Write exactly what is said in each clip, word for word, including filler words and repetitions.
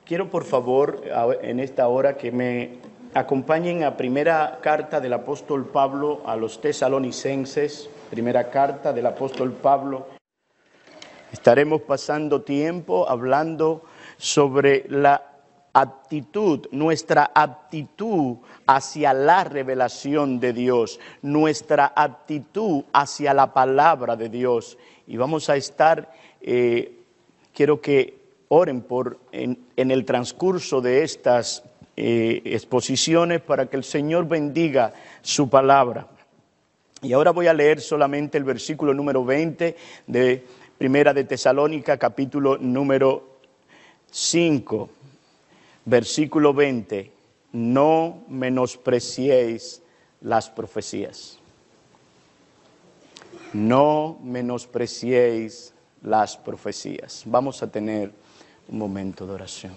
Quiero por favor en esta hora que me acompañen a primera carta del apóstol Pablo a los tesalonicenses, primera carta del apóstol Pablo. Estaremos pasando tiempo hablando sobre la actitud, nuestra actitud hacia la revelación de Dios, nuestra actitud hacia la palabra de Dios. Y vamos a estar, eh, quiero que oren por en, en el transcurso de estas eh, exposiciones para que el Señor bendiga su palabra. Y ahora voy a leer solamente el versículo número veinte de Primera de Tesalónica, capítulo número cinco, versículo veinte. No menospreciéis las profecías. No menospreciéis las profecías. Vamos a tener un momento de oración.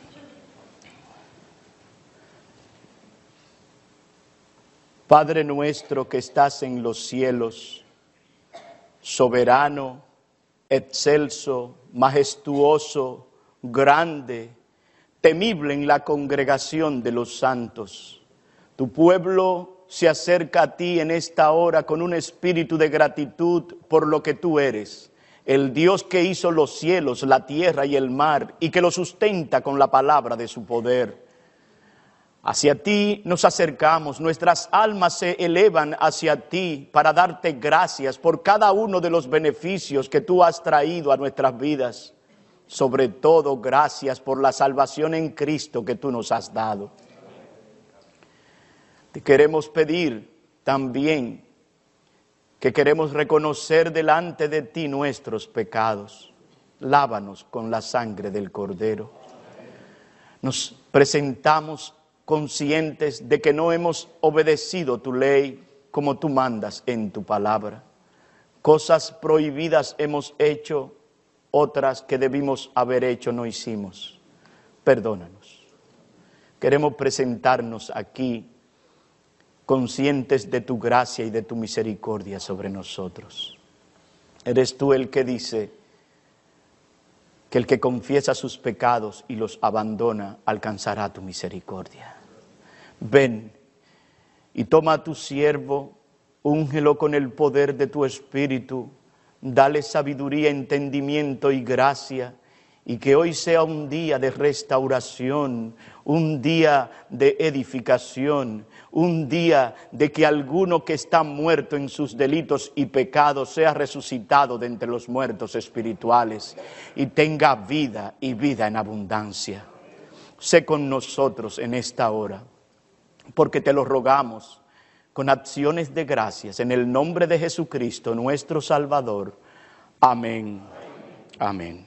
Padre nuestro que estás en los cielos, soberano, excelso, majestuoso, grande, temible en la congregación de los santos. Tu pueblo se acerca a ti en esta hora con un espíritu de gratitud por lo que tú eres. El Dios que hizo los cielos, la tierra y el mar, y que lo sustenta con la palabra de su poder. Hacia ti nos acercamos, nuestras almas se elevan hacia ti para darte gracias por cada uno de los beneficios que tú has traído a nuestras vidas. Sobre todo, gracias por la salvación en Cristo que tú nos has dado. Te queremos pedir también que queremos reconocer delante de ti nuestros pecados. Lávanos con la sangre del Cordero. Nos presentamos conscientes de que no hemos obedecido tu ley como tú mandas en tu palabra. Cosas prohibidas hemos hecho, otras que debimos haber hecho no hicimos. Perdónanos. Queremos presentarnos aquí conscientes de tu gracia y de tu misericordia sobre nosotros. Eres tú el que dice que el que confiesa sus pecados y los abandona alcanzará tu misericordia. Ven y toma a tu siervo, úngelo con el poder de tu espíritu, dale sabiduría, entendimiento y gracia, y que hoy sea un día de restauración, un día de edificación, un día de que alguno que está muerto en sus delitos y pecados sea resucitado de entre los muertos espirituales y tenga vida y vida en abundancia. Sé con nosotros en esta hora, porque te lo rogamos con acciones de gracias en el nombre de Jesucristo, nuestro Salvador. Amén. Amén.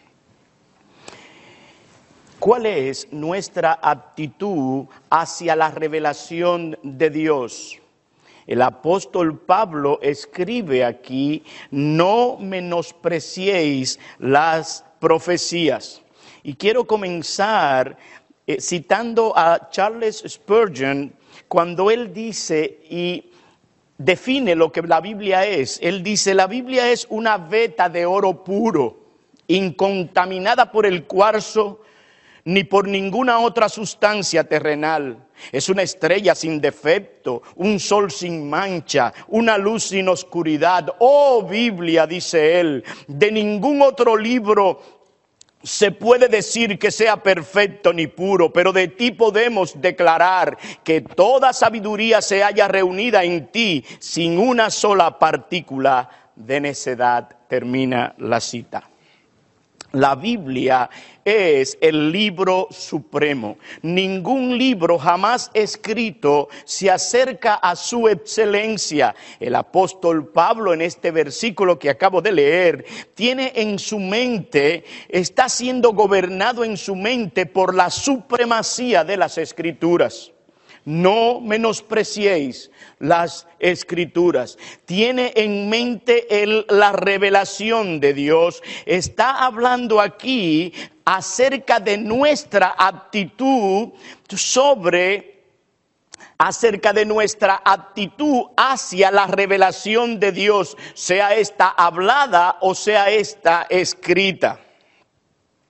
¿Cuál es nuestra actitud hacia la revelación de Dios? El apóstol Pablo escribe aquí: no menospreciéis las profecías. Y quiero comenzar eh, citando a Charles Spurgeon cuando él dice y define lo que la Biblia es. Él dice: la Biblia es una veta de oro puro, incontaminada por el cuarzo, ni por ninguna otra sustancia terrenal. Es una estrella sin defecto, un sol sin mancha, una luz sin oscuridad. Oh Biblia, dice él, de ningún otro libro se puede decir que sea perfecto ni puro, pero de ti podemos declarar que toda sabiduría se halla reunida en ti, sin una sola partícula de necedad. Termina la cita. La Biblia es el libro supremo. Ningún libro jamás escrito se acerca a su excelencia. El apóstol Pablo, en este versículo que acabo de leer, tiene en su mente, está siendo gobernado en su mente por la supremacía de las Escrituras. No menospreciéis las Escrituras. Tiene en mente el, la revelación de Dios. Está hablando aquí acerca de nuestra actitud sobre, acerca de nuestra actitud hacia la revelación de Dios, sea esta hablada o sea esta escrita.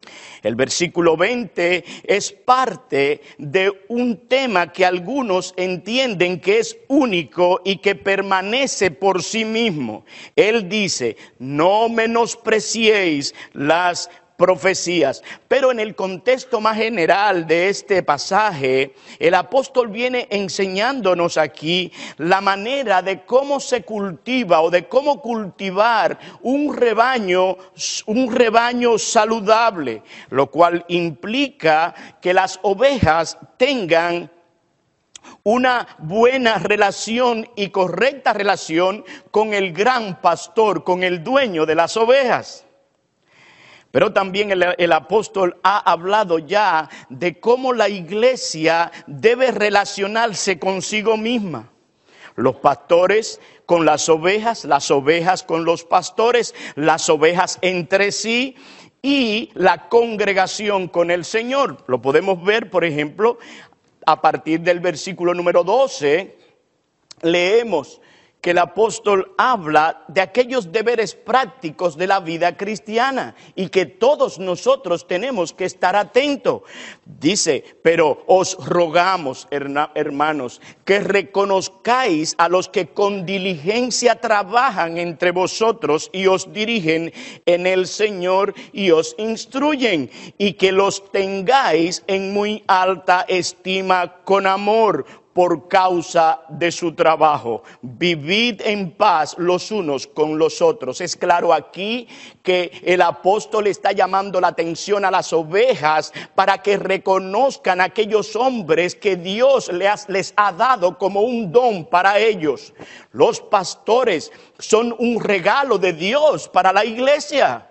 El versículo veinte es parte de un tema que algunos entienden que es único y que permanece por sí mismo. Él dice, no menospreciéis las profecías. Pero en el contexto más general de este pasaje, el apóstol viene enseñándonos aquí la manera de cómo se cultiva o de cómo cultivar un rebaño, un rebaño saludable, lo cual implica que las ovejas tengan una buena relación y correcta relación con el gran pastor, con el dueño de las ovejas. Pero también el, el apóstol ha hablado ya de cómo la iglesia debe relacionarse consigo misma. Los pastores con las ovejas, las ovejas con los pastores, las ovejas entre sí y la congregación con el Señor. Lo podemos ver, por ejemplo, a partir del versículo número doce, leemos que el apóstol habla de aquellos deberes prácticos de la vida cristiana y que todos nosotros tenemos que estar atentos. Dice, pero os rogamos, hermanos, que reconozcáis a los que con diligencia trabajan entre vosotros y os dirigen en el Señor y os instruyen, y que los tengáis en muy alta estima con amor, por causa de su trabajo. Vivid en paz los unos con los otros. Es claro aquí que el apóstol está llamando la atención a las ovejas para que reconozcan a aquellos hombres que Dios les, les ha dado como un don para ellos. Los pastores son un regalo de Dios para la iglesia.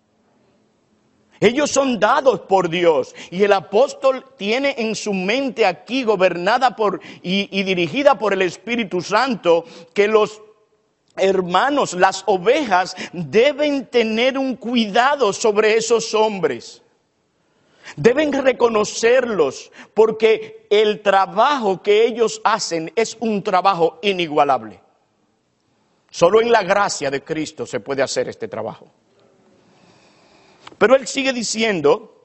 Ellos son dados por Dios y el apóstol tiene en su mente aquí, gobernada por y, y dirigida por el Espíritu Santo, que los hermanos, las ovejas, deben tener un cuidado sobre esos hombres. Deben reconocerlos porque el trabajo que ellos hacen es un trabajo inigualable. Solo en la gracia de Cristo se puede hacer este trabajo. Pero él sigue diciendo,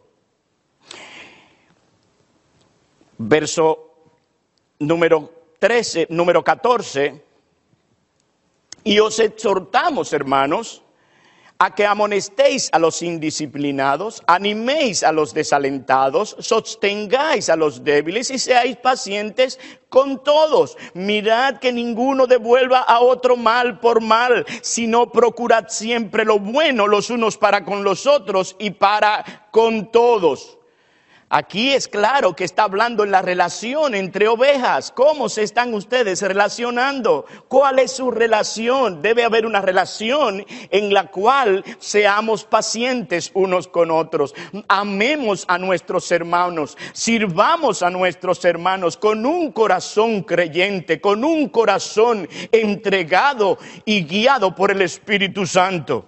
verso número trece, número catorce, y os exhortamos, hermanos, a que amonestéis a los indisciplinados, animéis a los desalentados, sostengáis a los débiles y seáis pacientes con todos. Mirad que ninguno devuelva a otro mal por mal, sino procurad siempre lo bueno los unos para con los otros y para con todos. Aquí es claro que está hablando en la relación entre ovejas. ¿Cómo se están ustedes relacionando? ¿Cuál es su relación? Debe haber una relación en la cual seamos pacientes unos con otros. Amemos a nuestros hermanos, sirvamos a nuestros hermanos con un corazón creyente, con un corazón entregado y guiado por el Espíritu Santo.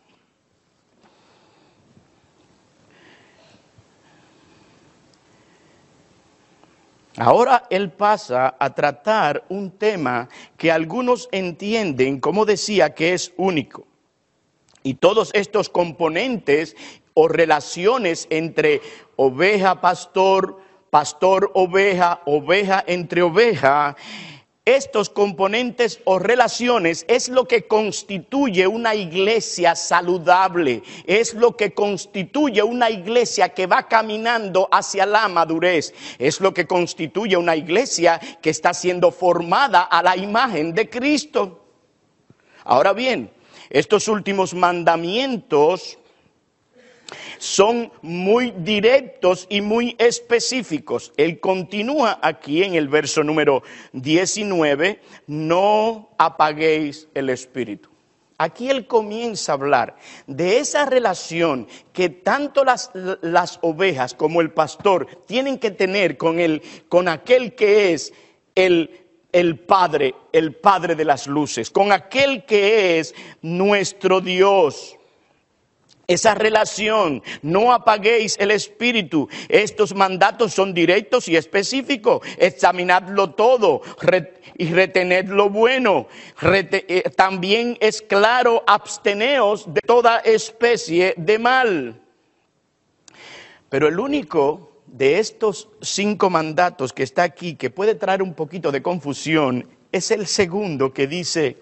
Ahora él pasa a tratar un tema que algunos entienden, como decía, que es único. Y todos estos componentes o relaciones entre oveja, pastor, pastor, oveja, oveja entre oveja, estos componentes o relaciones es lo que constituye una iglesia saludable, es lo que constituye una iglesia que va caminando hacia la madurez, es lo que constituye una iglesia que está siendo formada a la imagen de Cristo. Ahora bien, estos últimos mandamientos son muy directos y muy específicos. Él continúa aquí en el verso número diecinueve, no apaguéis el espíritu. Aquí él comienza a hablar de esa relación que tanto las, las ovejas como el pastor tienen que tener con, el, con aquel que es el El Padre, el Padre de las luces, con aquel que es nuestro Dios. Esa relación, no apaguéis el espíritu. Estos mandatos son directos y específicos. Examinadlo todo y retened lo bueno. Rete, eh, también es claro, absteneos de toda especie de mal. Pero el único de estos cinco mandatos que está aquí, que puede traer un poquito de confusión, es el segundo que dice,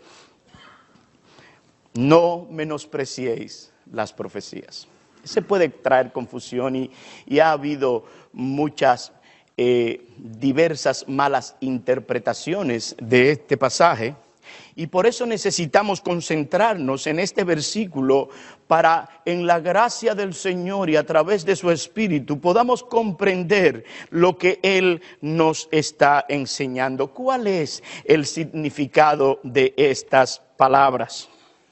no menospreciéis las profecías. Ese puede traer confusión y, y ha habido muchas, eh, diversas malas interpretaciones de este pasaje. Y por eso necesitamos concentrarnos en este versículo para, en la gracia del Señor y a través de su Espíritu, podamos comprender lo que Él nos está enseñando. ¿Cuál es el significado de estas palabras?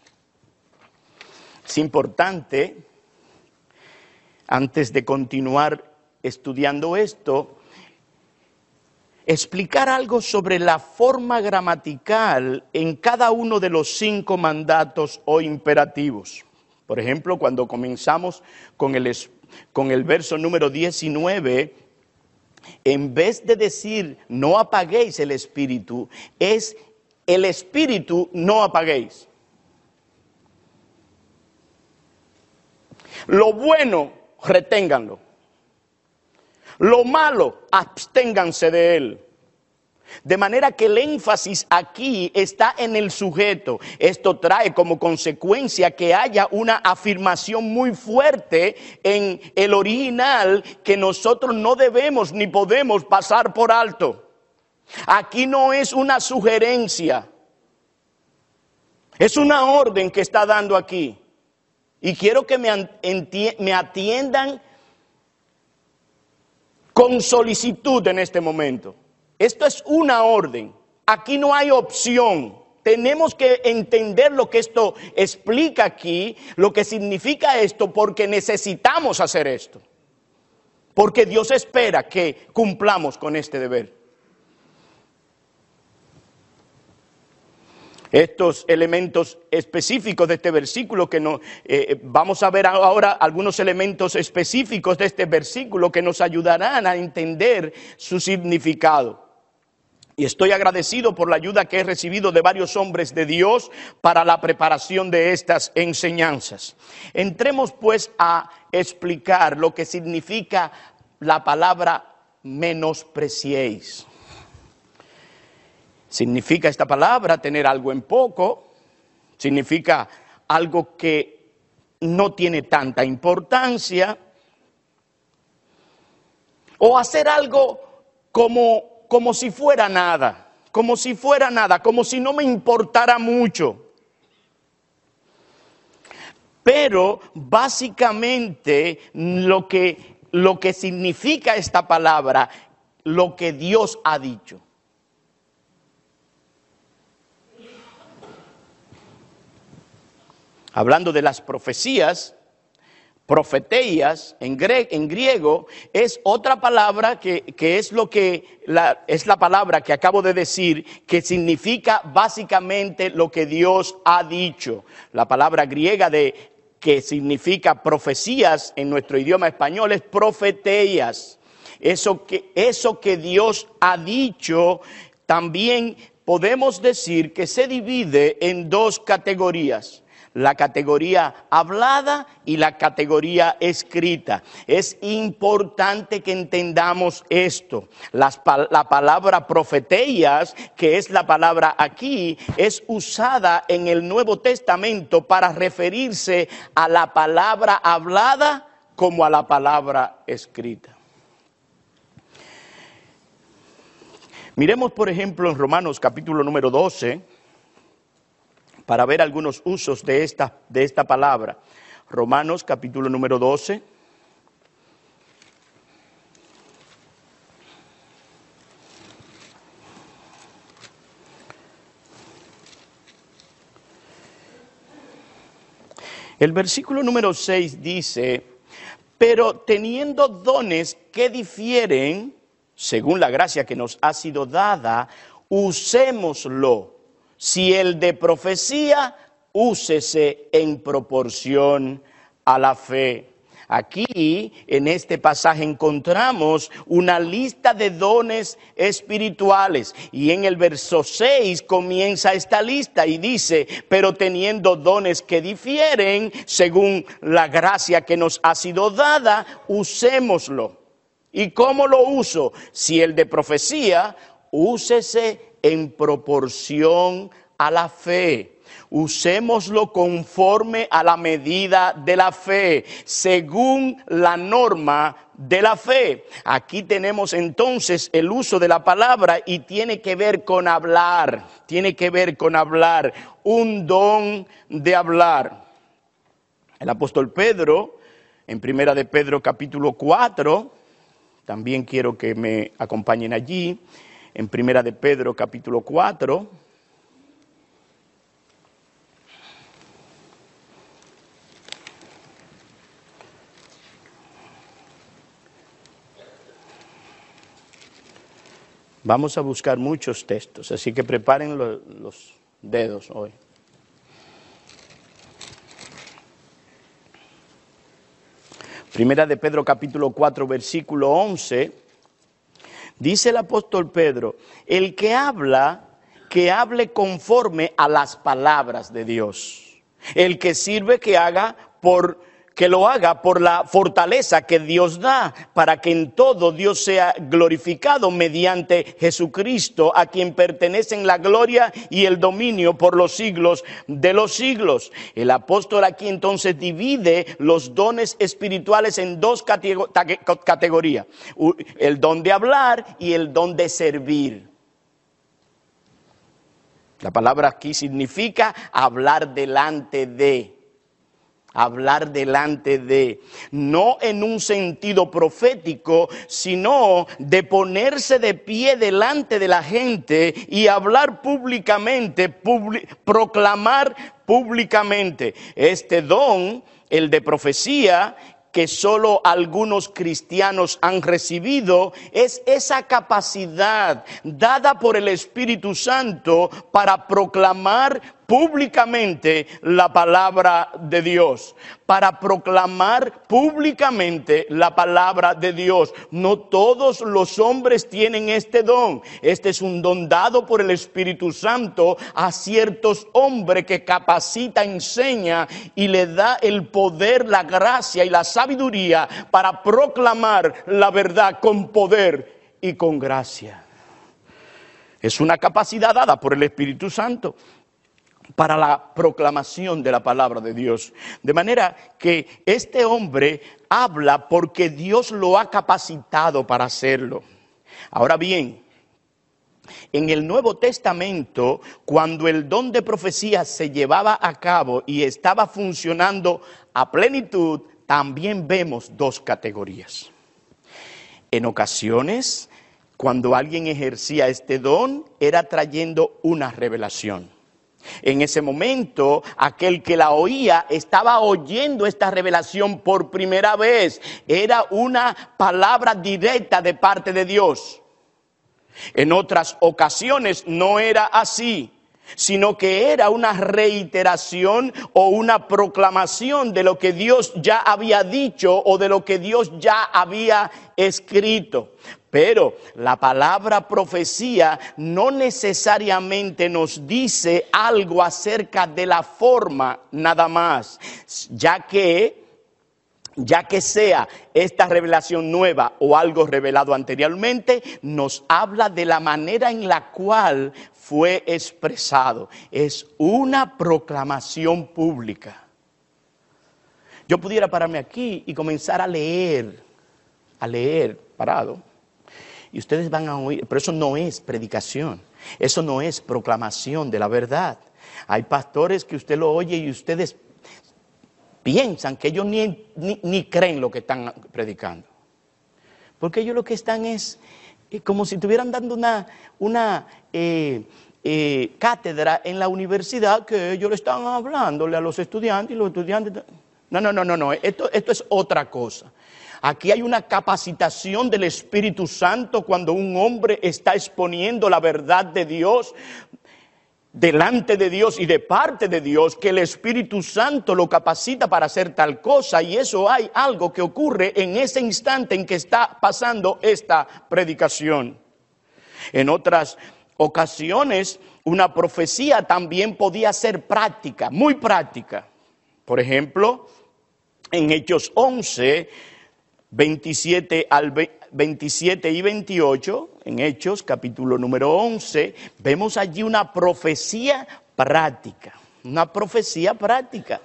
Es importante, antes de continuar estudiando esto, explicar algo sobre la forma gramatical en cada uno de los cinco mandatos o imperativos. Por ejemplo, cuando comenzamos con el, con el verso número diecinueve, en vez de decir no apaguéis el espíritu, es el espíritu no apaguéis. Lo bueno, reténganlo. Lo malo, absténganse de él. De manera que el énfasis aquí está en el sujeto. Esto trae como consecuencia que haya una afirmación muy fuerte en el original que nosotros no debemos ni podemos pasar por alto. Aquí no es una sugerencia. Es una orden que está dando aquí. Y quiero que me, me atiendan con solicitud en este momento. Esto es una orden. Aquí no hay opción. Tenemos que entender lo que esto explica aquí, lo que significa esto, porque necesitamos hacer esto. Porque Dios espera que cumplamos con este deber. Estos elementos específicos de este versículo que no, eh, vamos a ver ahora algunos elementos específicos de este versículo que nos ayudarán a entender su significado. Y estoy agradecido por la ayuda que he recibido de varios hombres de Dios para la preparación de estas enseñanzas. Entremos pues a explicar lo que significa la palabra menospreciéis. Significa esta palabra tener algo en poco, significa algo que no tiene tanta importancia, o hacer algo como, como si fuera nada, como si fuera nada, como si no me importara mucho. Pero básicamente lo que, lo que significa esta palabra, lo que Dios ha dicho. Hablando de las profecías, profeteías en, gre, en griego es otra palabra que, que es lo que la, es la palabra que acabo de decir, que significa básicamente lo que Dios ha dicho. La palabra griega de que significa profecías en nuestro idioma español es profeteías. Eso que, eso que Dios ha dicho también podemos decir que se divide en dos categorías. La categoría hablada y la categoría escrita. Es importante que entendamos esto. Las, la palabra profeteías, que es la palabra aquí, es usada en el Nuevo Testamento para referirse a la palabra hablada como a la palabra escrita. Miremos, por ejemplo, en Romanos capítulo número doce, para ver algunos usos de esta, de esta palabra. Romanos capítulo número doce. El versículo número seis dice, pero teniendo dones que difieren, según la gracia que nos ha sido dada, usémoslo. Si el de profecía, úsese en proporción a la fe. Aquí, en este pasaje, encontramos una lista de dones espirituales. Y en el verso seis comienza esta lista y dice, pero teniendo dones que difieren, según la gracia que nos ha sido dada, usémoslo. ¿Y cómo lo uso? Si el de profecía, úsese en proporción a la fe. Usémoslo conforme a la medida de la fe, según la norma de la fe. Aquí tenemos entonces el uso de la palabra y tiene que ver con hablar, tiene que ver con hablar, un don de hablar. El apóstol Pedro, en Primera de Pedro capítulo cuatro, también quiero que me acompañen allí, en Primera de Pedro capítulo cuatro, vamos a buscar muchos textos, así que preparen lo, los dedos hoy. Primera de Pedro capítulo cuatro versículo once, dice el apóstol Pedro, el que habla, que hable conforme a las palabras de Dios. El que sirve, que haga por que lo haga por la fortaleza que Dios da, para que en todo Dios sea glorificado mediante Jesucristo, a quien pertenecen la gloria y el dominio por los siglos de los siglos. El apóstol aquí entonces divide los dones espirituales en dos categorías, el don de hablar y el don de servir. La palabra aquí significa hablar delante de. Hablar delante de, no en un sentido profético, sino de ponerse de pie delante de la gente y hablar públicamente, publi- proclamar públicamente. Este don, el de profecía, que solo algunos cristianos han recibido, es esa capacidad dada por el Espíritu Santo para proclamar públicamente la palabra de Dios, para proclamar públicamente la palabra de Dios. No todos los hombres tienen este don. Este es un don dado por el Espíritu Santo a ciertos hombres que capacita, enseña y le da el poder, la gracia y la sabiduría para proclamar la verdad con poder y con gracia. Es una capacidad dada por el Espíritu Santo para la proclamación de la palabra de Dios. De manera que este hombre habla porque Dios lo ha capacitado para hacerlo. Ahora bien, en el Nuevo Testamento, cuando el don de profecía se llevaba a cabo y estaba funcionando a plenitud, también vemos dos categorías. En ocasiones, cuando alguien ejercía este don, era trayendo una revelación. En ese momento, aquel que la oía estaba oyendo esta revelación por primera vez. Era una palabra directa de parte de Dios. En otras ocasiones no era así, sino que era una reiteración o una proclamación de lo que Dios ya había dicho o de lo que Dios ya había escrito. Pero la palabra profecía no necesariamente nos dice algo acerca de la forma nada más, ya que, ya que sea esta revelación nueva o algo revelado anteriormente, nos habla de la manera en la cual fue expresado. Es una proclamación pública. Yo pudiera pararme aquí y comenzar a leer, a leer parado. Y ustedes van a oír, pero eso no es predicación, eso no es proclamación de la verdad. Hay pastores que usted lo oye y ustedes piensan que ellos ni, ni, ni creen lo que están predicando. Porque ellos lo que están es eh, como si estuvieran dando una, una eh, eh, cátedra en la universidad, que ellos le están hablándole a los estudiantes y los estudiantes... No, no, no, no, no. Esto, esto es otra cosa. Aquí hay una capacitación del Espíritu Santo cuando un hombre está exponiendo la verdad de Dios. delante de Dios y de parte de Dios, que el Espíritu Santo lo capacita para hacer tal cosa, y eso hay algo que ocurre en ese instante en que está pasando esta predicación. En otras ocasiones, una profecía también podía ser práctica, muy práctica. Por ejemplo, en Hechos once, veintisiete al veintisiete y veintiocho, en Hechos, capítulo número once, vemos allí una profecía práctica, una profecía práctica.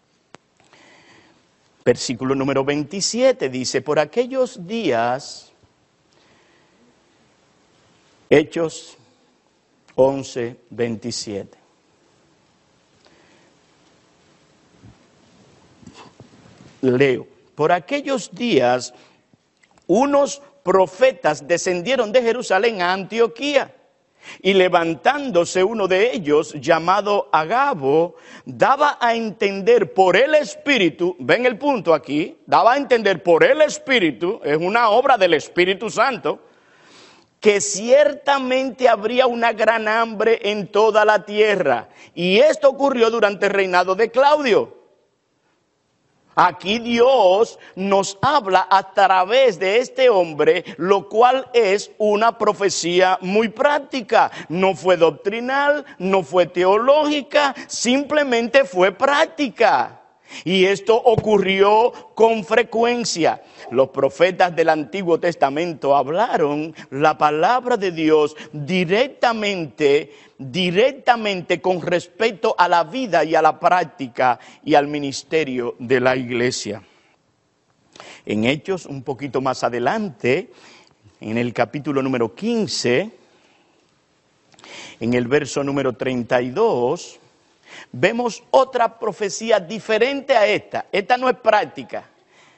Versículo número veintisiete dice, por aquellos días, Hechos once, veintisiete. Leo, por aquellos días, unos profetas descendieron de Jerusalén a Antioquía, y levantándose uno de ellos, llamado Agabo, daba a entender por el Espíritu, ven el punto aquí, daba a entender por el Espíritu, es una obra del Espíritu Santo, que ciertamente habría una gran hambre en toda la tierra. Y esto ocurrió durante el reinado de Claudio. Aquí Dios nos habla a través de este hombre, lo cual es una profecía muy práctica. No fue doctrinal, no fue teológica, simplemente fue práctica. Y esto ocurrió con frecuencia. Los profetas del Antiguo Testamento hablaron la palabra de Dios directamente, directamente con respecto a la vida y a la práctica y al ministerio de la iglesia. En Hechos, un poquito más adelante, en el capítulo número quince, en el verso número treinta y dos, vemos otra profecía diferente a esta. Esta no es práctica.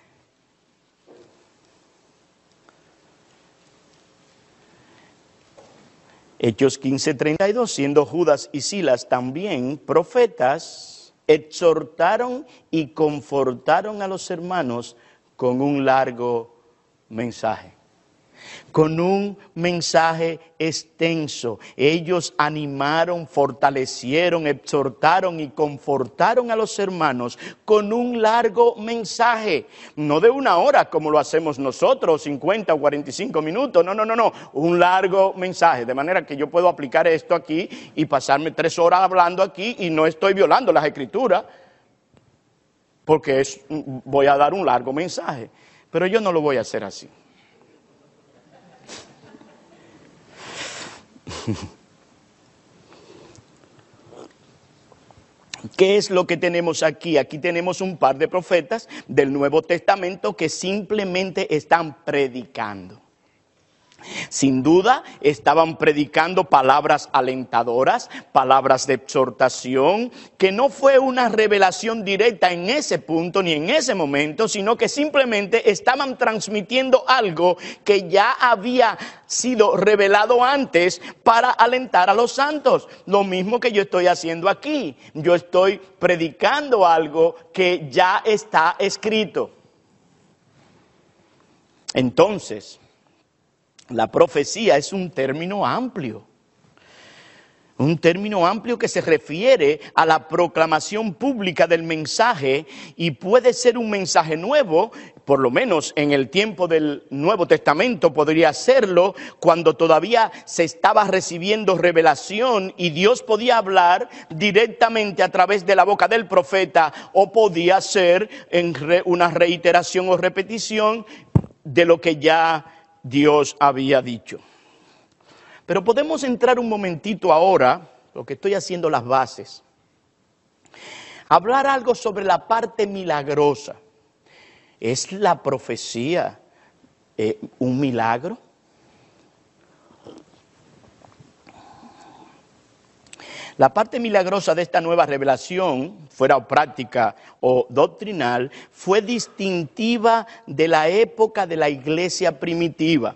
Hechos quince, treinta y dos, siendo Judas y Silas también profetas, exhortaron y confortaron a los hermanos con un largo mensaje. Con un mensaje extenso. Ellos animaron, fortalecieron, exhortaron y confortaron a los hermanos con un largo mensaje. No de una hora como lo hacemos nosotros, cincuenta o cuarenta y cinco minutos. No, no, no, no. Un largo mensaje. De manera que yo puedo aplicar esto aquí y pasarme tres horas hablando aquí y no estoy violando las Escrituras. Porque es, voy a dar un largo mensaje. Pero yo no lo voy a hacer así. ¿Qué es lo que tenemos aquí? Aquí tenemos un par de profetas del Nuevo Testamento que simplemente están predicando. Sin duda, estaban predicando palabras alentadoras, palabras de exhortación, que no fue una revelación directa en ese punto ni en ese momento, sino que simplemente estaban transmitiendo algo que ya había sido revelado antes para alentar a los santos. Lo mismo que yo estoy haciendo aquí. Yo estoy predicando algo que ya está escrito. Entonces, la profecía es un término amplio, un término amplio que se refiere a la proclamación pública del mensaje y puede ser un mensaje nuevo, por lo menos en el tiempo del Nuevo Testamento podría serlo, cuando todavía se estaba recibiendo revelación y Dios podía hablar directamente a través de la boca del profeta, o podía ser en re, una reiteración o repetición de lo que ya Dios había dicho. Pero podemos entrar un momentito ahora, lo que estoy haciendo las bases, hablar algo sobre la parte milagrosa. ¿Es la profecía eh, un milagro? La parte milagrosa de esta nueva revelación, fuera práctica o doctrinal, fue distintiva de la época de la iglesia primitiva.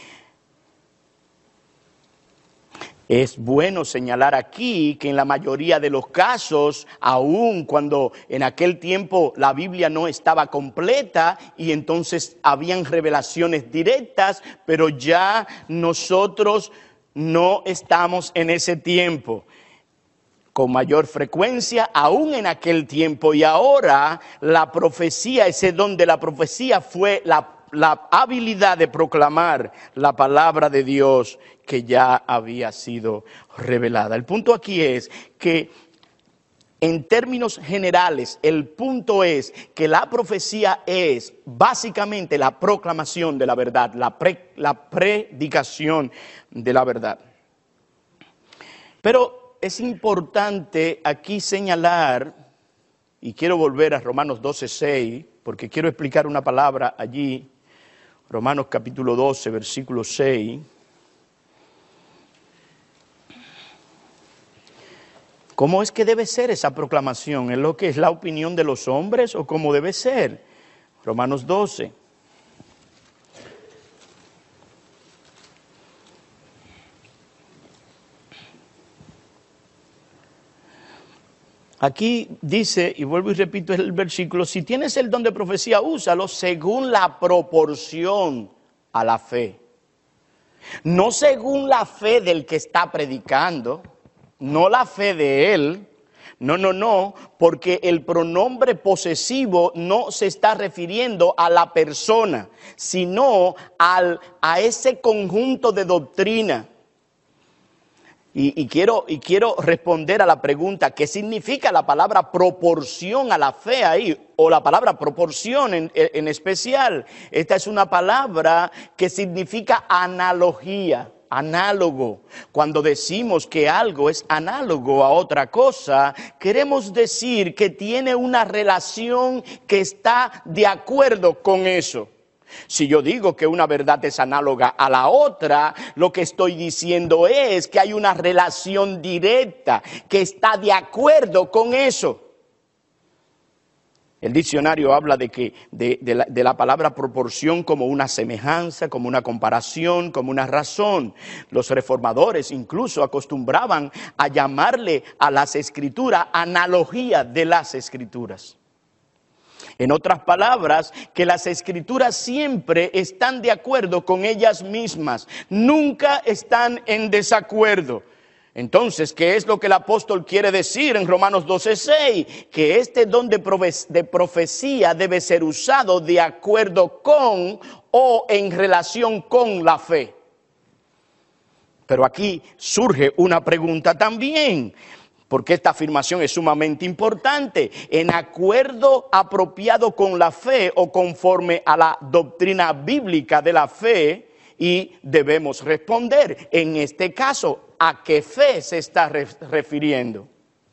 Es bueno señalar aquí que en la mayoría de los casos, aun cuando en aquel tiempo la Biblia no estaba completa y entonces habían revelaciones directas, pero ya nosotros no estamos en ese tiempo. con mayor frecuencia, aún en aquel tiempo. Y ahora la profecía, ese don de la profecía fue la, la habilidad de proclamar la palabra de Dios que ya había sido revelada. El punto aquí es que, en términos generales, el punto es que la profecía es básicamente la proclamación de la verdad, la, pre, la predicación de la verdad. Pero es importante aquí señalar, y quiero volver a Romanos doce seis, porque quiero explicar una palabra allí, Romanos capítulo doce, versículo seis. ¿Cómo es que debe ser esa proclamación? ¿Es lo que es la opinión de los hombres o cómo debe ser? Romanos doce. Aquí dice, y vuelvo y repito el versículo, si tienes el don de profecía, úsalo según la proporción a la fe. No según la fe del que está predicando, no la fe de él, no, no, no, porque el pronombre posesivo no se está refiriendo a la persona, sino al, a ese conjunto de doctrina. Y, y, quiero, y quiero responder a la pregunta, ¿qué significa la palabra proporción a la fe ahí? O la palabra proporción en, en especial. Esta es una palabra que significa analogía, análogo. Cuando decimos que algo es análogo a otra cosa, queremos decir que tiene una relación que está de acuerdo con eso. Si yo digo que una verdad es análoga a la otra, lo que estoy diciendo es que hay una relación directa que está de acuerdo con eso. El diccionario habla de, que, de, de, la, de la palabra proporción como una semejanza, como una comparación, como una razón. Los reformadores incluso acostumbraban a llamarle a las escrituras analogía de las escrituras. En otras palabras, que las escrituras siempre están de acuerdo con ellas mismas, nunca están en desacuerdo. Entonces, ¿qué es lo que el apóstol quiere decir en Romanos doce seis? Que este don de, profe- de profecía debe ser usado de acuerdo con o en relación con la fe. Pero aquí surge una pregunta también, porque esta afirmación es sumamente importante. En acuerdo apropiado con la fe o conforme a la doctrina bíblica de la fe, y debemos responder, en este caso, ¿a qué fe se está refiriendo?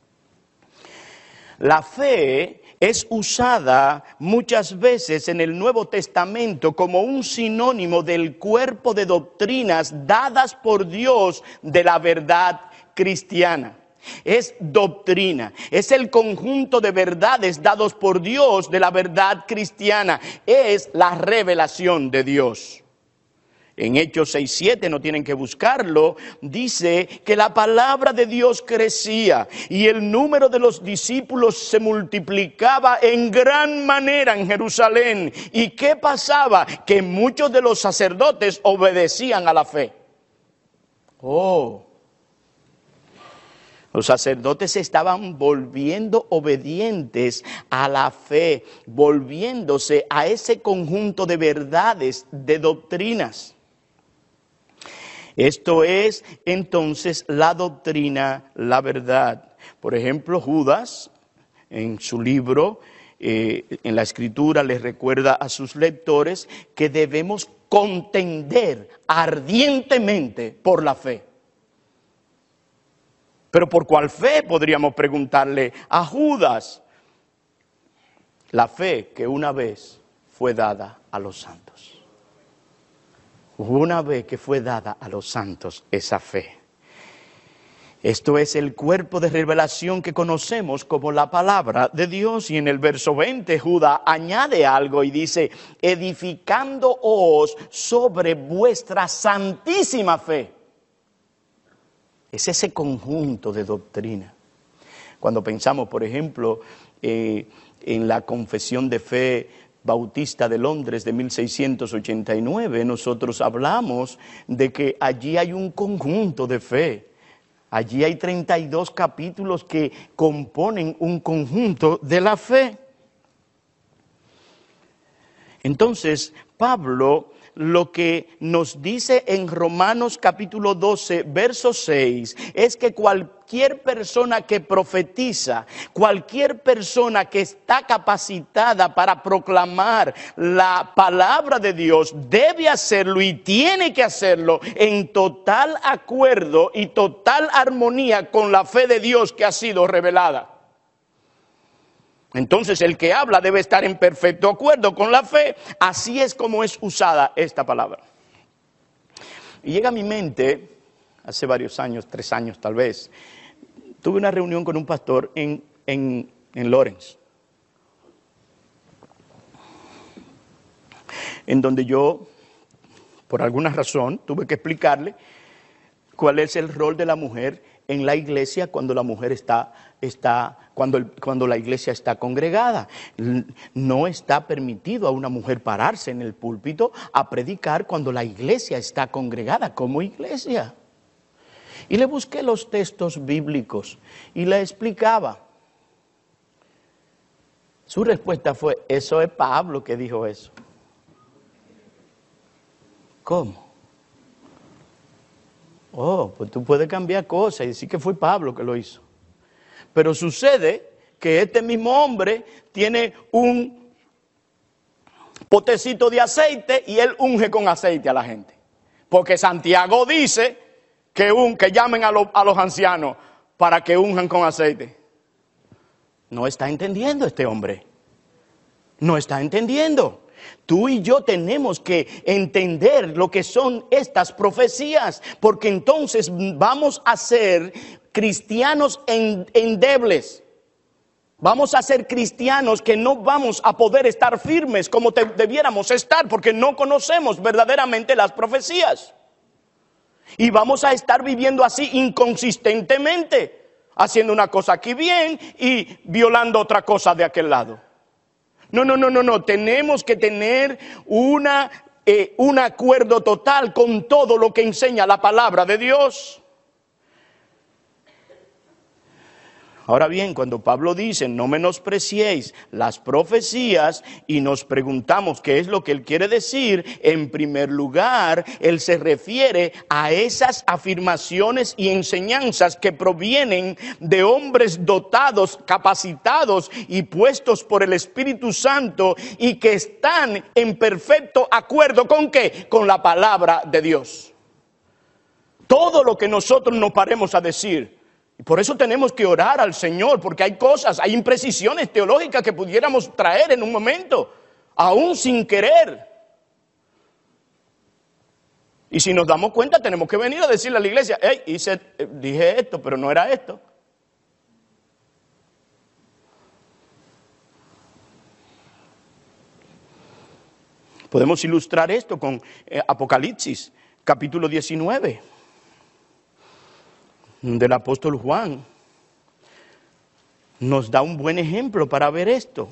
La fe es usada muchas veces en el Nuevo Testamento como un sinónimo del cuerpo de doctrinas dadas por Dios de la verdad cristiana. Es doctrina, es el conjunto de verdades dados por Dios de la verdad cristiana, es la revelación de Dios. En Hechos seis siete, no tienen que buscarlo, dice que la palabra de Dios crecía y el número de los discípulos se multiplicaba en gran manera en Jerusalén. ¿Y qué pasaba? Que muchos de los sacerdotes obedecían a la fe. Oh, los sacerdotes se estaban volviendo obedientes a la fe, volviéndose a ese conjunto de verdades, de doctrinas. Esto es entonces la doctrina, la verdad. Por ejemplo, Judas, en su libro, eh, en la Escritura, les recuerda a sus lectores que debemos contender ardientemente por la fe. Pero ¿por cuál fe? Podríamos preguntarle a Judas. La fe que una vez fue dada a los santos. Una vez que fue dada a los santos esa fe. Esto es el cuerpo de revelación que conocemos como la palabra de Dios. Y en el verso veinte Judas añade algo y dice, edificándoos sobre vuestra santísima fe. Es ese conjunto de doctrina. Cuando pensamos, por ejemplo, eh, en la Confesión de Fe Bautista de Londres de mil seiscientos ochenta y nueve, nosotros hablamos de que allí hay un conjunto de fe. Allí hay treinta y dos capítulos que componen un conjunto de la fe. Entonces, Pablo lo que nos dice en Romanos capítulo doce, verso seis, es que cualquier persona que profetiza, cualquier persona que está capacitada para proclamar la palabra de Dios, debe hacerlo y tiene que hacerlo en total acuerdo y total armonía con la fe de Dios que ha sido revelada. Entonces el que habla debe estar en perfecto acuerdo con la fe. Así es como es usada esta palabra. Y llega a mi mente, hace varios años, tres años tal vez, tuve una reunión con un pastor en, en, en Lawrence, en donde yo, por alguna razón, tuve que explicarle cuál es el rol de la mujer en la iglesia cuando la mujer está, está cuando, el, cuando la iglesia está congregada. No está permitido a una mujer pararse en el púlpito a predicar cuando la iglesia está congregada como iglesia. Y le busqué los textos bíblicos y le explicaba. Su respuesta fue: eso es Pablo que dijo eso. ¿Cómo? Oh, pues tú puedes cambiar cosas y decir que fue Pablo que lo hizo. Pero sucede que este mismo hombre tiene un potecito de aceite y él unge con aceite a la gente. Porque Santiago dice que, un, que llamen a, lo, a los ancianos para que unjan con aceite. No está entendiendo este hombre. No está entendiendo. Tú y yo tenemos que entender lo que son estas profecías, porque entonces vamos a ser cristianos endebles. Vamos a ser cristianos que no vamos a poder estar firmes como te, debiéramos estar, porque no conocemos verdaderamente las profecías. Y vamos a estar viviendo así inconsistentemente, haciendo una cosa aquí bien y violando otra cosa de aquel lado. No, no, no, no, no. Tenemos que tener una, eh, un acuerdo total con todo lo que enseña la palabra de Dios. Ahora bien, cuando Pablo dice, no menospreciéis las profecías, y nos preguntamos qué es lo que él quiere decir, en primer lugar, él se refiere a esas afirmaciones y enseñanzas que provienen de hombres dotados, capacitados y puestos por el Espíritu Santo y que están en perfecto acuerdo ¿con qué? Con la palabra de Dios. Todo lo que nosotros nos paremos a decir. Y por eso tenemos que orar al Señor, porque hay cosas, hay imprecisiones teológicas que pudiéramos traer en un momento, aún sin querer. Y si nos damos cuenta, tenemos que venir a decirle a la iglesia, hey, hice, dije esto, pero no era esto. Podemos ilustrar esto con eh, Apocalipsis, capítulo diecinueve. Del apóstol Juan, nos da un buen ejemplo para ver esto.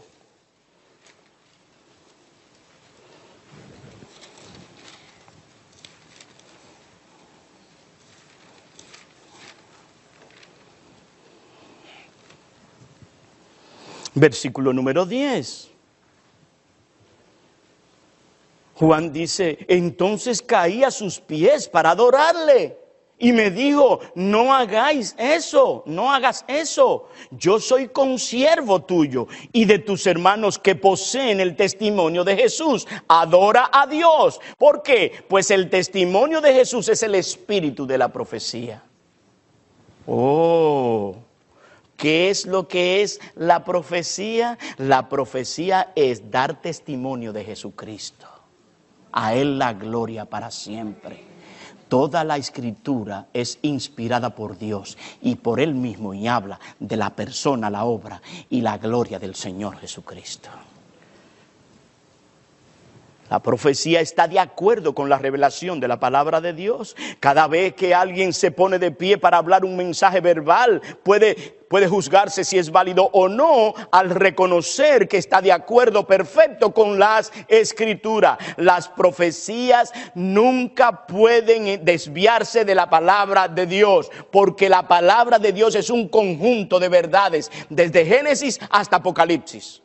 Versículo número diez. Juan dice, entonces caí a sus pies para adorarle. Y me dijo, no hagáis eso, no hagas eso. Yo soy consiervo tuyo y de tus hermanos que poseen el testimonio de Jesús. Adora a Dios. ¿Por qué? Pues el testimonio de Jesús es el espíritu de la profecía. Oh, ¿qué es lo que es la profecía? La profecía es dar testimonio de Jesucristo. A Él la gloria para siempre. Toda la escritura es inspirada por Dios y por Él mismo y habla de la persona, la obra y la gloria del Señor Jesucristo. La profecía está de acuerdo con la revelación de la palabra de Dios. Cada vez que alguien se pone de pie para hablar un mensaje verbal, puede, puede juzgarse si es válido o no al reconocer que está de acuerdo perfecto con las Escrituras. Las profecías nunca pueden desviarse de la palabra de Dios, porque la palabra de Dios es un conjunto de verdades, desde Génesis hasta Apocalipsis.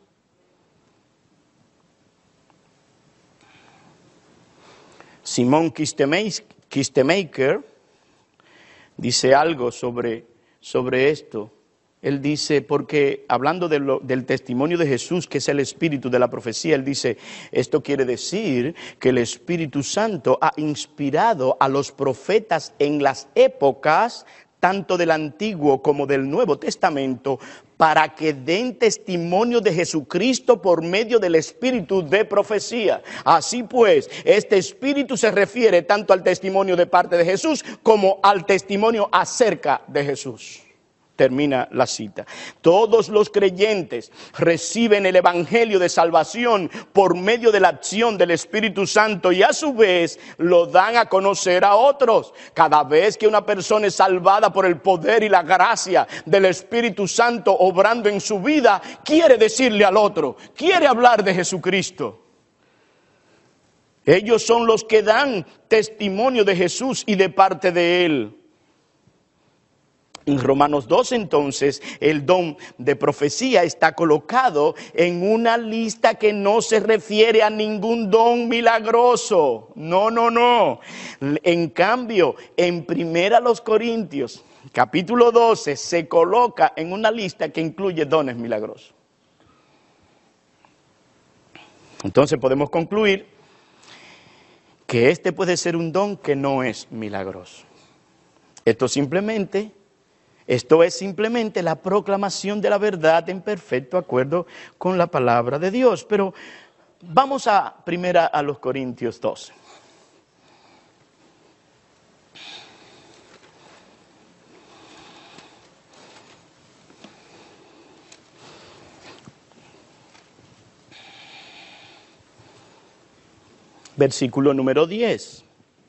Simón Kistemaker dice algo sobre, sobre esto. Él dice, porque hablando de lo, del testimonio de Jesús, que es el espíritu de la profecía, él dice, esto quiere decir que el Espíritu Santo ha inspirado a los profetas en las épocas, tanto del Antiguo como del Nuevo Testamento, para que den testimonio de Jesucristo por medio del espíritu de profecía. Así pues, este espíritu se refiere tanto al testimonio de parte de Jesús como al testimonio acerca de Jesús. Termina la cita. Todos los creyentes reciben el evangelio de salvación por medio de la acción del Espíritu Santo y a su vez lo dan a conocer a otros. Cada vez que una persona es salvada por el poder y la gracia del Espíritu Santo obrando en su vida, quiere decirle al otro, quiere hablar de Jesucristo. Ellos son los que dan testimonio de Jesús y de parte de Él. En Romanos dos, entonces, el don de profecía está colocado en una lista que no se refiere a ningún don milagroso. No, no, no. En cambio, en Primera los Corintios, capítulo doce, se coloca en una lista que incluye dones milagrosos. Entonces podemos concluir que este puede ser un don que no es milagroso. Esto simplemente... Esto es simplemente la proclamación de la verdad en perfecto acuerdo con la palabra de Dios. Pero vamos a primera a los Corintios doce. Versículo número diez.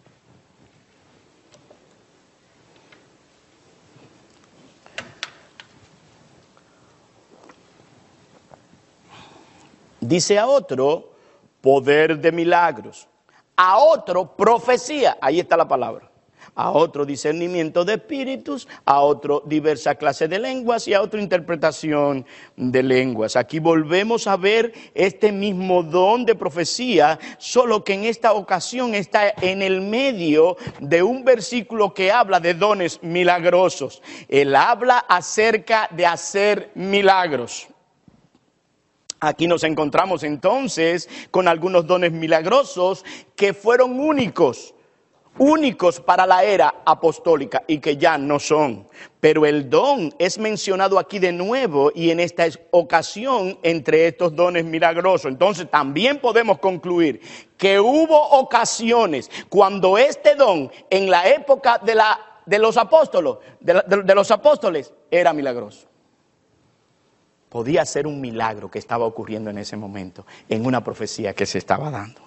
Dice a otro, poder de milagros. A otro, profecía. Ahí está la palabra. A otro, discernimiento de espíritus. A otro, diversas clases de lenguas. Y a otro, interpretación de lenguas. Aquí volvemos a ver este mismo don de profecía, solo que en esta ocasión está en el medio de un versículo que habla de dones milagrosos. Él habla acerca de hacer milagros. Aquí nos encontramos entonces con algunos dones milagrosos que fueron únicos, únicos para la era apostólica y que ya no son. Pero el don es mencionado aquí de nuevo y en esta ocasión entre estos dones milagrosos. Entonces también podemos concluir que hubo ocasiones cuando este don en la época de, la, de, los, apóstolos, de, la, de, de los apóstoles era milagroso. Podía ser un milagro que estaba ocurriendo en ese momento, en una profecía que se estaba dando.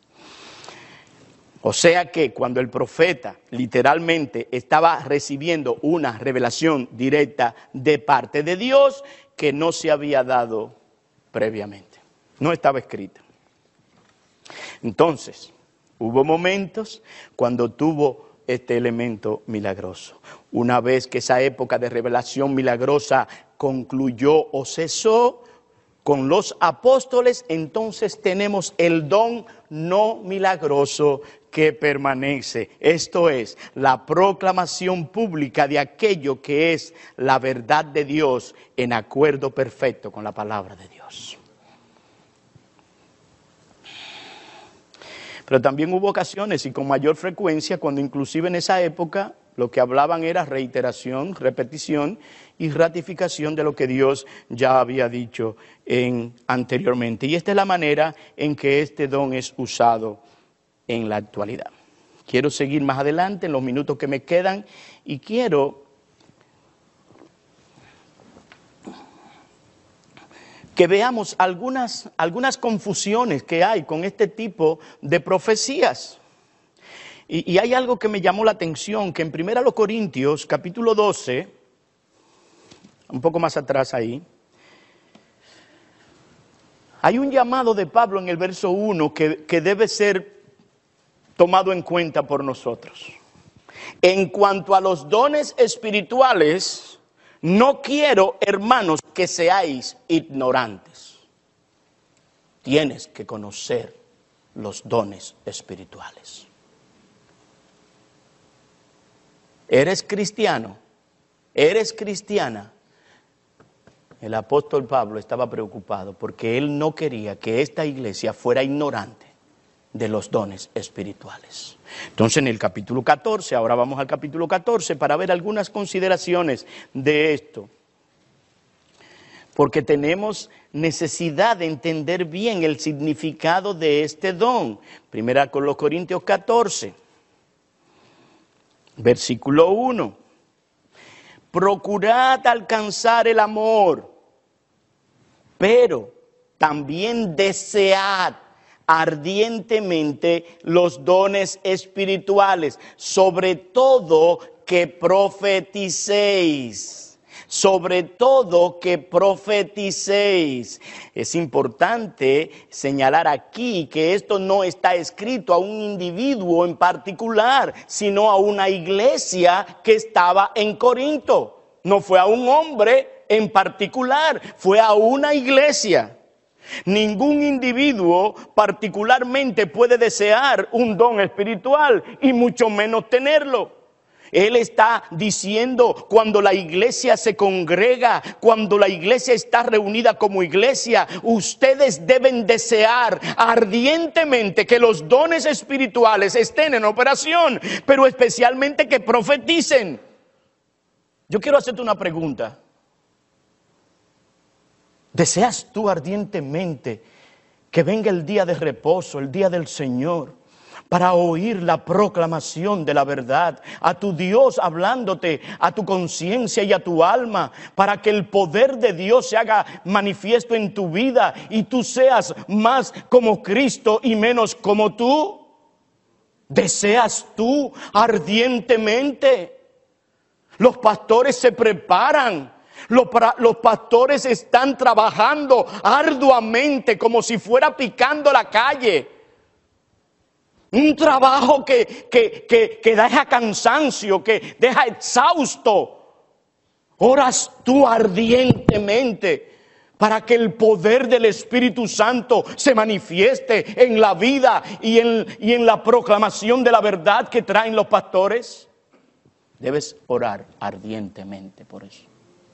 O sea que cuando el profeta literalmente estaba recibiendo una revelación directa de parte de Dios que no se había dado previamente, no estaba escrita. Entonces, hubo momentos cuando tuvo este elemento milagroso. Una vez que esa época de revelación milagrosa concluyó o cesó con los apóstoles, entonces tenemos el don no milagroso que permanece. Esto es, la proclamación pública de aquello que es la verdad de Dios en acuerdo perfecto con la palabra de Dios. Pero también hubo ocasiones y con mayor frecuencia cuando inclusive en esa época lo que hablaban era reiteración, repetición y ratificación de lo que Dios ya había dicho en, anteriormente. Y esta es la manera en que este don es usado en la actualidad. Quiero seguir más adelante en los minutos que me quedan y quiero que veamos algunas, algunas confusiones que hay con este tipo de profecías. Y, y hay algo que me llamó la atención, que en Primera de Corintios, capítulo doce, un poco más atrás ahí, hay un llamado de Pablo en el verso uno que, que debe ser tomado en cuenta por nosotros. En cuanto a los dones espirituales, no quiero, hermanos, que seáis ignorantes. Tienes que conocer los dones espirituales. ¿Eres cristiano? ¿Eres cristiana? El apóstol Pablo estaba preocupado porque él no quería que esta iglesia fuera ignorante de los dones espirituales. Entonces en el capítulo catorce, ahora vamos al capítulo catorce para ver algunas consideraciones de esto. Porque tenemos necesidad de entender bien el significado de este don. Primera con los Corintios catorce. Versículo uno, procurad alcanzar el amor, pero también desead ardientemente los dones espirituales, sobre todo que profeticéis. Sobre todo que profeticéis. Es importante señalar aquí que esto no está escrito a un individuo en particular, sino a una iglesia que estaba en Corinto. No fue a un hombre en particular, fue a una iglesia. Ningún individuo particularmente puede desear un don espiritual y mucho menos tenerlo. Él está diciendo, cuando la iglesia se congrega, cuando la iglesia está reunida como iglesia, ustedes deben desear ardientemente que los dones espirituales estén en operación, pero especialmente que profeticen. Yo quiero hacerte una pregunta. ¿Deseas tú ardientemente que venga el día de reposo, el día del Señor, para oír la proclamación de la verdad, a tu Dios hablándote, a tu conciencia y a tu alma, para que el poder de Dios se haga manifiesto en tu vida y tú seas más como Cristo y menos como tú? ¿Deseas tú ardientemente? Los pastores se preparan. Los, los pastores están trabajando arduamente como si fuera picando la calle. Un trabajo que, que, que, que deja cansancio, que deja exhausto. Oras tú ardientemente para que el poder del Espíritu Santo se manifieste en la vida y en, y en la proclamación de la verdad que traen los pastores. Debes orar ardientemente por eso.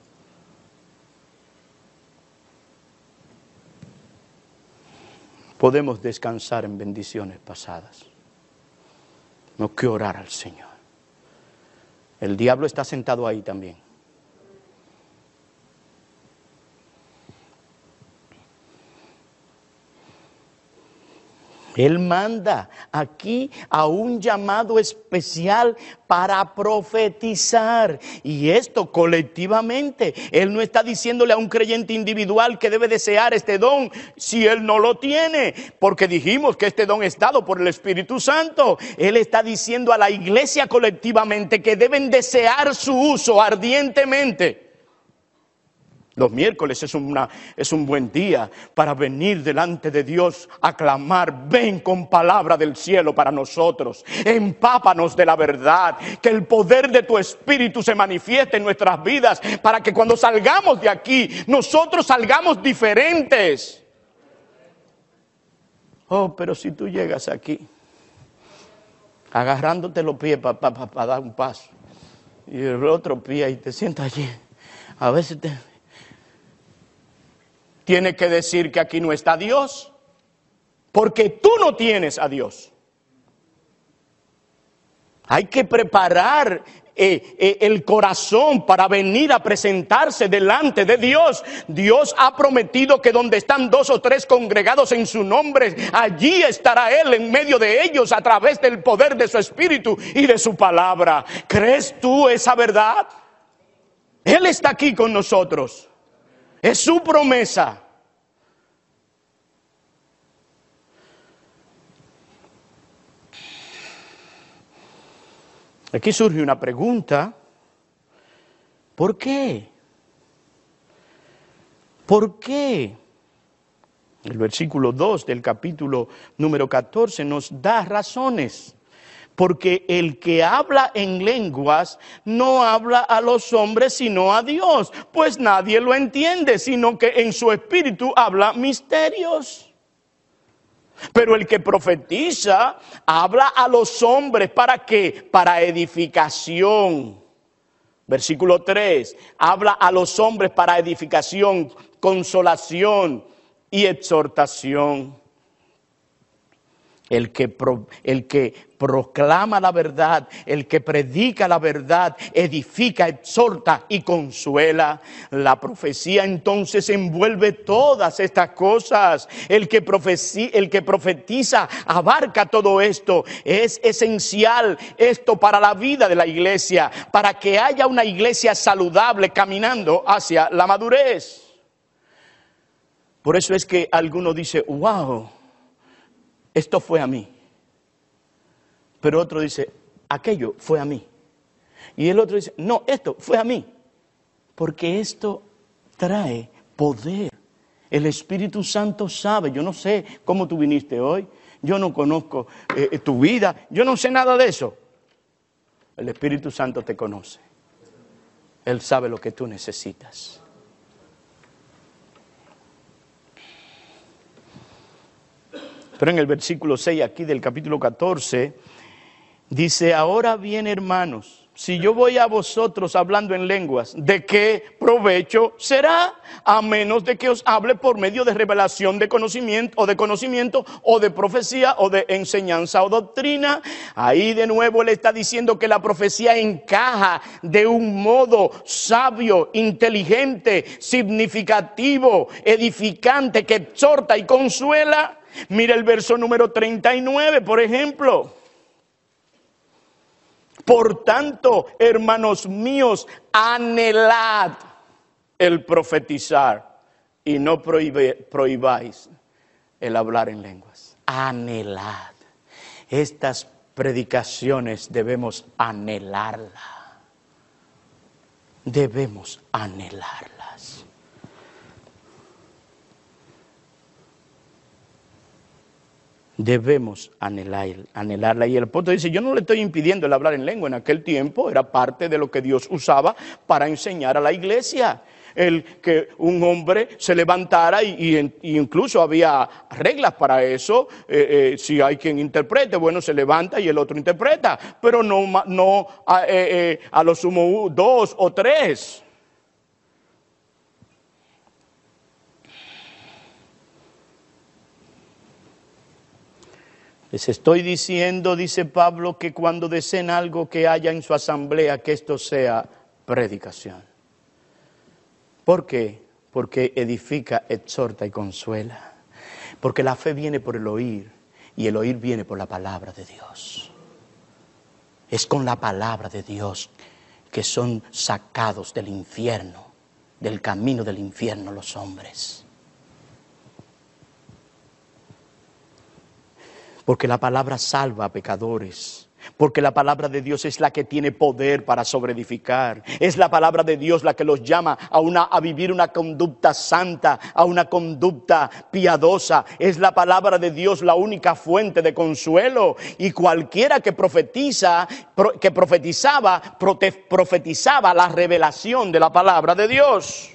Podemos descansar en bendiciones pasadas. No que orar al Señor. El diablo está sentado ahí también. Él manda aquí a un llamado especial para profetizar. Y esto colectivamente. Él no está diciéndole a un creyente individual que debe desear este don si él no lo tiene. Porque dijimos que este don es dado por el Espíritu Santo. Él está diciendo a la iglesia colectivamente que deben desear su uso ardientemente. Los miércoles es, una, es un buen día para venir delante de Dios a clamar, ven con palabra del cielo para nosotros, empápanos de la verdad, que el poder de tu Espíritu se manifieste en nuestras vidas, para que cuando salgamos de aquí, nosotros salgamos diferentes. Oh, pero si tú llegas aquí, agarrándote los pies para pa, pa, pa dar un paso, y el otro pie y te sientas allí, a veces te... Tiene que decir que aquí no está Dios, porque tú no tienes a Dios. Hay que preparar eh, eh, el corazón para venir a presentarse delante de Dios. Dios ha prometido que donde están dos o tres congregados en su nombre, allí estará Él en medio de ellos a través del poder de su Espíritu y de su palabra. ¿Crees tú esa verdad? Él está aquí con nosotros. Es su promesa. Aquí surge una pregunta. ¿Por qué? ¿Por qué? El versículo dos del capítulo número catorce nos da razones. Porque el que habla en lenguas no habla a los hombres sino a Dios, pues nadie lo entiende, sino que en su espíritu habla misterios. Pero el que profetiza habla a los hombres, ¿para qué? Para edificación. Versículo tres, habla a los hombres para edificación, consolación y exhortación. El que, pro, el que proclama la verdad, el que predica la verdad, edifica, exhorta y consuela. La profecía entonces envuelve todas estas cosas. El que, profeci, el que profetiza abarca todo esto. Es esencial esto para la vida de la iglesia, para que haya una iglesia saludable caminando hacia la madurez. Por eso es que alguno dice, wow, esto fue a mí. Pero otro dice, aquello fue a mí. Y el otro dice, no, esto fue a mí. Porque esto trae poder. El Espíritu Santo sabe. Yo no sé cómo tú viniste hoy. Yo no conozco eh, tu vida. Yo no sé nada de eso. El Espíritu Santo te conoce. Él sabe lo que tú necesitas. Pero en el versículo seis aquí del capítulo catorce, dice, ahora bien, hermanos, si yo voy a vosotros hablando en lenguas, ¿de qué provecho será? A menos de que os hable por medio de revelación de conocimiento, o de conocimiento, o de profecía, o de enseñanza o doctrina. Ahí de nuevo le está diciendo que la profecía encaja de un modo sabio, inteligente, significativo, edificante, que exhorta y consuela. Mira el verso número treinta y nueve, por ejemplo. Por tanto, hermanos míos, anhelad el profetizar y no prohíbe, prohibáis el hablar en lenguas. Anhelad. Estas predicaciones debemos anhelarlas. Debemos anhelarlas. Debemos anhelar, anhelarla. Y el apóstol dice, yo no le estoy impidiendo el hablar en lengua. En aquel tiempo era parte de lo que Dios usaba para enseñar a la iglesia. El que un hombre se levantara y, y, y incluso había reglas para eso. Eh, eh, si hay quien interprete, bueno, se levanta y el otro interpreta. Pero no, no a, eh, eh, a lo sumo dos o tres. Les estoy diciendo, dice Pablo, que cuando deseen algo que haya en su asamblea, que esto sea predicación. ¿Por qué? Porque edifica, exhorta y consuela. Porque la fe viene por el oír y el oír viene por la palabra de Dios. Es con la palabra de Dios que son sacados del infierno, del camino del infierno los hombres. Porque la palabra salva a pecadores. Porque la palabra de Dios es la que tiene poder para sobreedificar. Es la palabra de Dios la que los llama a, una, a vivir una conducta santa, a una conducta piadosa. Es la palabra de Dios la única fuente de consuelo. Y cualquiera que profetiza, que profetizaba, prote, profetizaba la revelación de la palabra de Dios.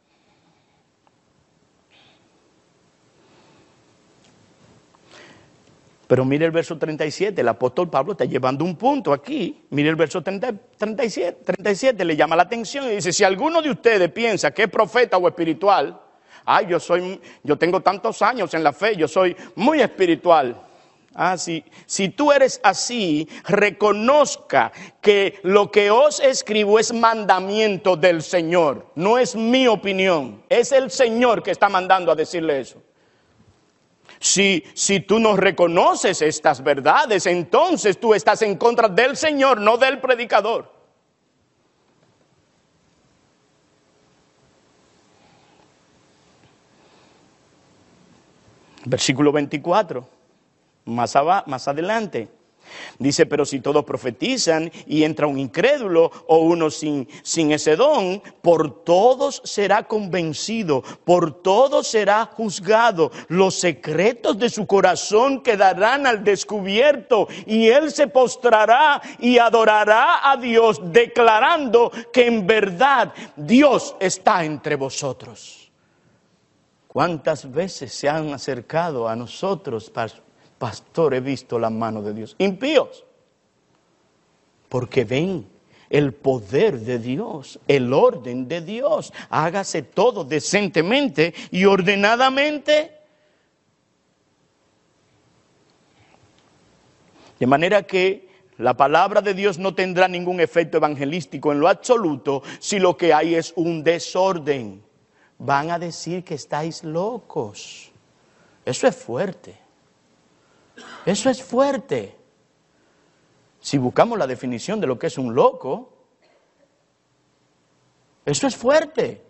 Pero mire el verso treinta y siete, el apóstol Pablo está llevando un punto aquí. Mire el verso treinta, treinta y siete, treinta y siete, le llama la atención y dice, si alguno de ustedes piensa que es profeta o espiritual, ay, yo soy, yo tengo tantos años en la fe, yo soy muy espiritual. Ah, si, si tú eres así, reconozca que lo que os escribo es mandamiento del Señor, no es mi opinión, es el Señor que está mandando a decirle eso. Si, si tú no reconoces estas verdades, entonces tú estás en contra del Señor, no del predicador. Versículo veinticuatro, más, abajo, más adelante. Dice, pero si todos profetizan y entra un incrédulo o uno sin, sin ese don, por todos será convencido, por todos será juzgado. Los secretos de su corazón quedarán al descubierto y él se postrará y adorará a Dios, declarando que en verdad Dios está entre vosotros. ¿Cuántas veces se han acercado a nosotros, pastor, he visto la mano de Dios? Impíos, porque ven el poder de Dios, el orden de Dios. Hágase todo decentemente y ordenadamente. De manera que la palabra de Dios no tendrá ningún efecto evangelístico en lo absoluto si lo que hay es un desorden. Van a decir que estáis locos. Eso es fuerte. Eso es fuerte. Si buscamos la definición de lo que es un loco, eso es fuerte.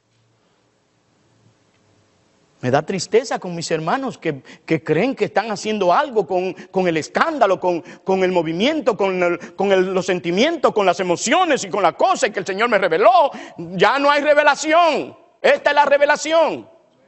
Me da tristeza con mis hermanos que, que creen que están haciendo algo con, con el escándalo, con, con el movimiento, con, el, con el, los sentimientos, con las emociones y con la cosa y que el Señor me reveló. Ya no hay revelación. Esta es la revelación.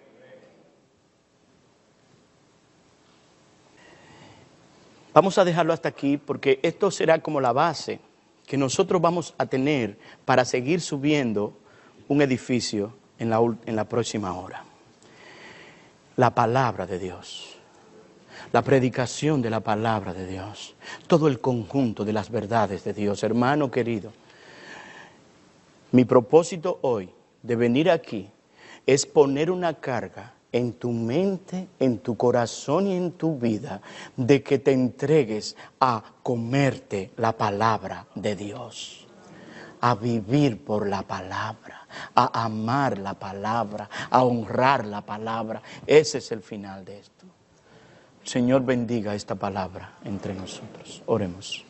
Vamos a dejarlo hasta aquí porque esto será como la base que nosotros vamos a tener para seguir subiendo un edificio en la, en la próxima hora. La palabra de Dios, la predicación de la palabra de Dios, todo el conjunto de las verdades de Dios. Hermano querido, mi propósito hoy de venir aquí es poner una carga en tu mente, en tu corazón y en tu vida, de que te entregues a comerte la palabra de Dios, a vivir por la palabra, a amar la palabra, a honrar la palabra. Ese es el final de esto. El Señor bendiga esta palabra entre nosotros. Oremos.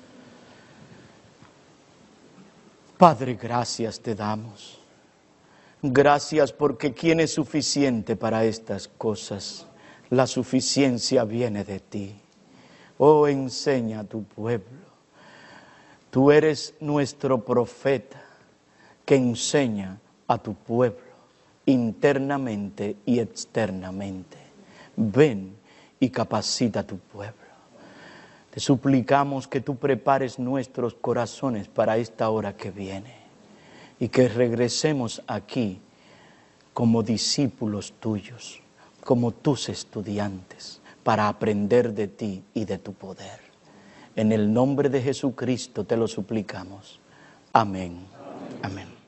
Padre, gracias te damos. Gracias porque ¿quién es suficiente para estas cosas? La suficiencia viene de ti. Oh, enseña a tu pueblo. Tú eres nuestro profeta que enseña a tu pueblo internamente y externamente. Ven y capacita a tu pueblo. Te suplicamos que tú prepares nuestros corazones para esta hora que viene. Y que regresemos aquí como discípulos tuyos, como tus estudiantes, para aprender de ti y de tu poder. En el nombre de Jesucristo te lo suplicamos. Amén. Amén. Amén.